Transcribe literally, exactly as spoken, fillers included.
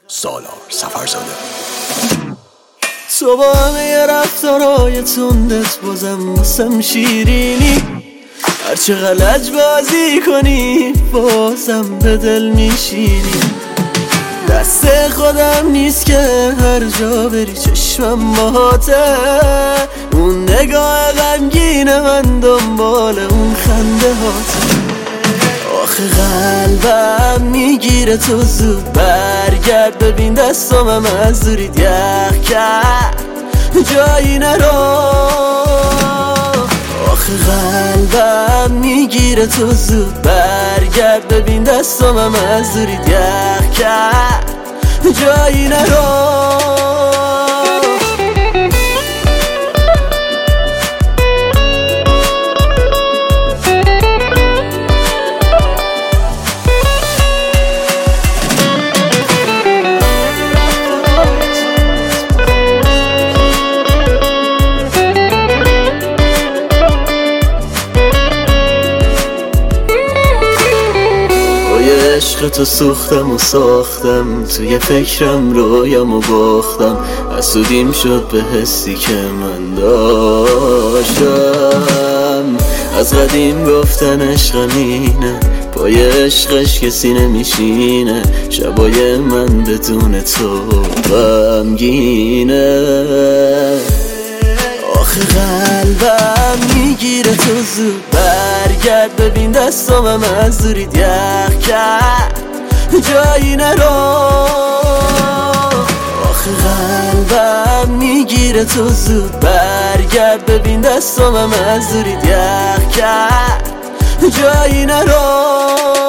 سالار سفرزاده. تو با همه رفتارهای تندت بازم واسم شیرینی، هرچه غلط بازی کنی بازم به دل میشینی. دست خودم نیست که هر جا بری چشمم باهاته، اون نگاه غمگین من دنبال اون خنده هاته. آخه قلبم میگیره تو زود برگرد، ببین دستامم از دورید یخ کرد جایی نرو. آخه قلبم میگیره تو زود برگرد، ببین دستامم از دورید یخ کرد جایی نرو. عشق تو سوختم و ساختم، توی فکرم رویام و باختم، حسودیم شد به حسی که من داشتم. از قدیم گفتن عشق اینه، پای عشقش کسی نمیشینه، شبای من بدون تو غمگینه. آخه قلبم میگیره تو زود برگرد، ببین دستامم از دورید یخ کرد جایی نرو. آخه قلبم میگیره تو زود برگرد، ببین دستامم از دورید یخ کرد جایی نرو.